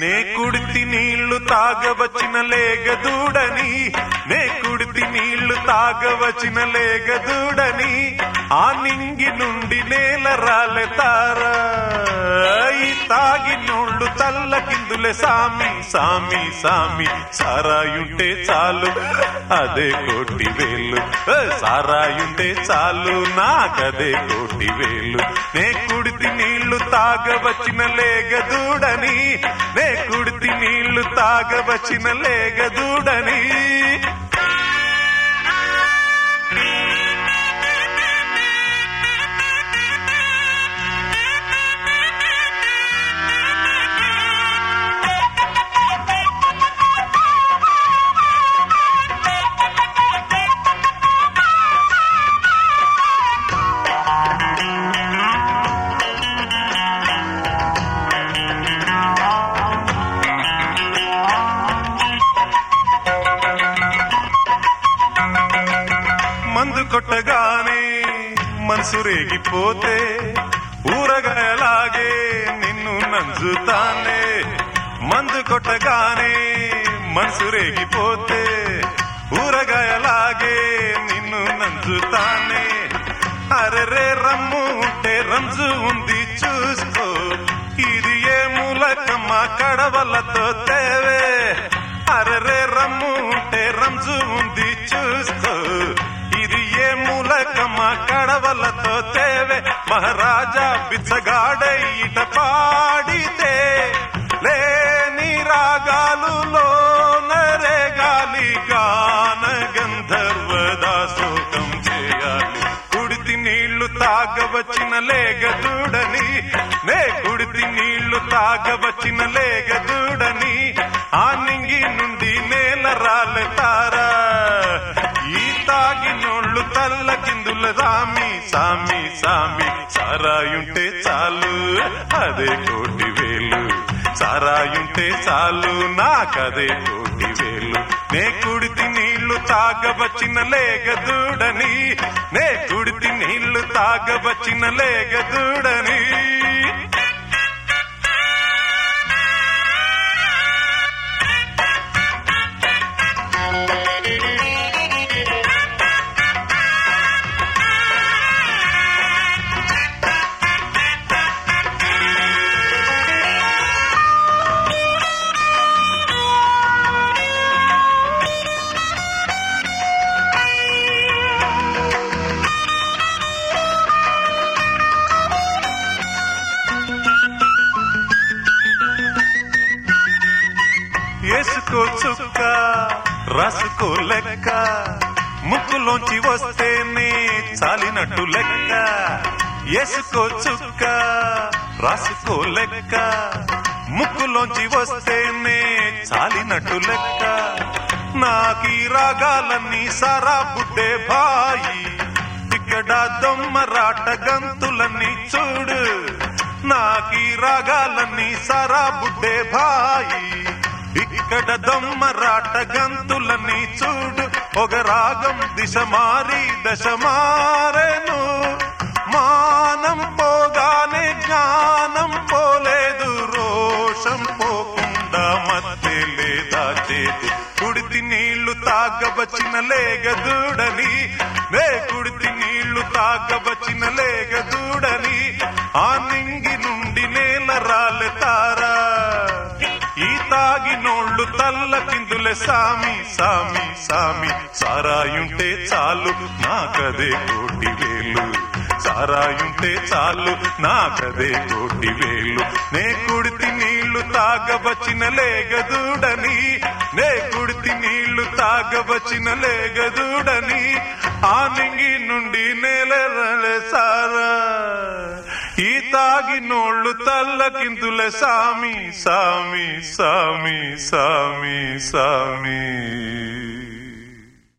నే కుడితి నీళ్లు తాగవచ్చిన లేగదూడని, నే కుడితి నీళ్లు తాగవచ్చిన లేగదూడని, ఆ నింగి నుండి నేల రాలెతారా. ఈ తాగినోళ్ళు తల్ల కిందులే సామి సామి సామి, సారాయుంటే చాలు అదే కోటి వేలు, సారాయుంటే చాలు నాకదే కోటి వేలు. నే కుడితి నీళ్లు తాగవచ్చిన లేగదూడని, నే కుడితి నీళ్లు తాగవచ్చిన లేగదూడని. మందు కొట్టగానే మనసు రేగిపోతే ఊరగాయలాగే నిన్ను నంజుతానే. మందు కొట్టగానే మనసు రేగిపోతే ఊరగాయలాగే నిన్ను నంజుతానే. అరెరే రమ్ము ఉంటే రంజు ఉంది చూసుకో, ఇది ఏ మూలకమ్మ కడవలతో తేవే. అరెరే రమ్ము ఉంటే రంజు ఉంది చూసుకో, ఇది ఏ మూలకమ్మ కడవలతో తేవే. మహారాజా బిచ్చగాడై ఇట పాడితే లేని రాగాలులో నరే గాలి గాన గంధర్వదాసోకం చేయాలి. కుడితి నీళ్లు తాగవచ్చిన లేగదూడని, నే కుడితి నీళ్లు తాగవచ్చిన లేగదూడని, ఆ నింగి నుండి నేల రాలెతారా. ఈ తాగినోళ్ళు తల్ల కిందుల సామి సామి సామి, సారాయుంటే చాలు అదే కోటి వేలు, సారాయుంటే చాలు నాకదే కోటి వేలు. నే కుడితి నీళ్లు తాగవచ్చిన లేగదూడని, నే కుడితి నీళ్లు తాగవచ్చిన లేగదూడని. వేసుకో చుక్క రాసుకో లెక్క, ముక్కులోంచి వస్తేనే చాలినట్టు లెక్క. వేసుకో చుక్క రాసుకో లెక్క, ముక్కులోంచి వస్తేనే చాలినట్టు లెక్క. నాకీ రాగాలన్నీ సారా బుడ్డే బాయి, ఇక్కడ దొమ్మరాట గంతులన్నీ చూడు. నాకీ రాగాలన్నీ సారా బుడ్డే బాయి, ఇక్కడ దొమ్మరాట గంతులన్నీ చూడు. ఒక రాగం దిశ మారి దశ మారెను, మానం పోగానే జ్ఞానం పోలేదు, రోషం పోకుండా మధ్య లేదా చేతి. కుడితి నీళ్లు తాగవచ్చిన లేగదూడని, నే కుడితి నీళ్లు తాగవచ్చిన లేగదూడని, ఆ నింగి నుండి నేల రాలెతారా. ఈ తాగినోళ్ళు తల్ల కిందులే సామి సామి సామి, సారాయుంటే చాలు నాకదే కోటి వేలు, సారాయుంటే చాలు నాకదే కోటి వేలు. నే కుడితి నీళ్లు తాగవచ్చిన లేగదూడని, నే కుడితి నీళ్లు తాగవచ్చిన లేగదూడని, ఆ నింగి నుండి నేల సారా. ఈ తాగినోళ్ళు తల్ల కిందులే సామి సామి సామి సామి సామి.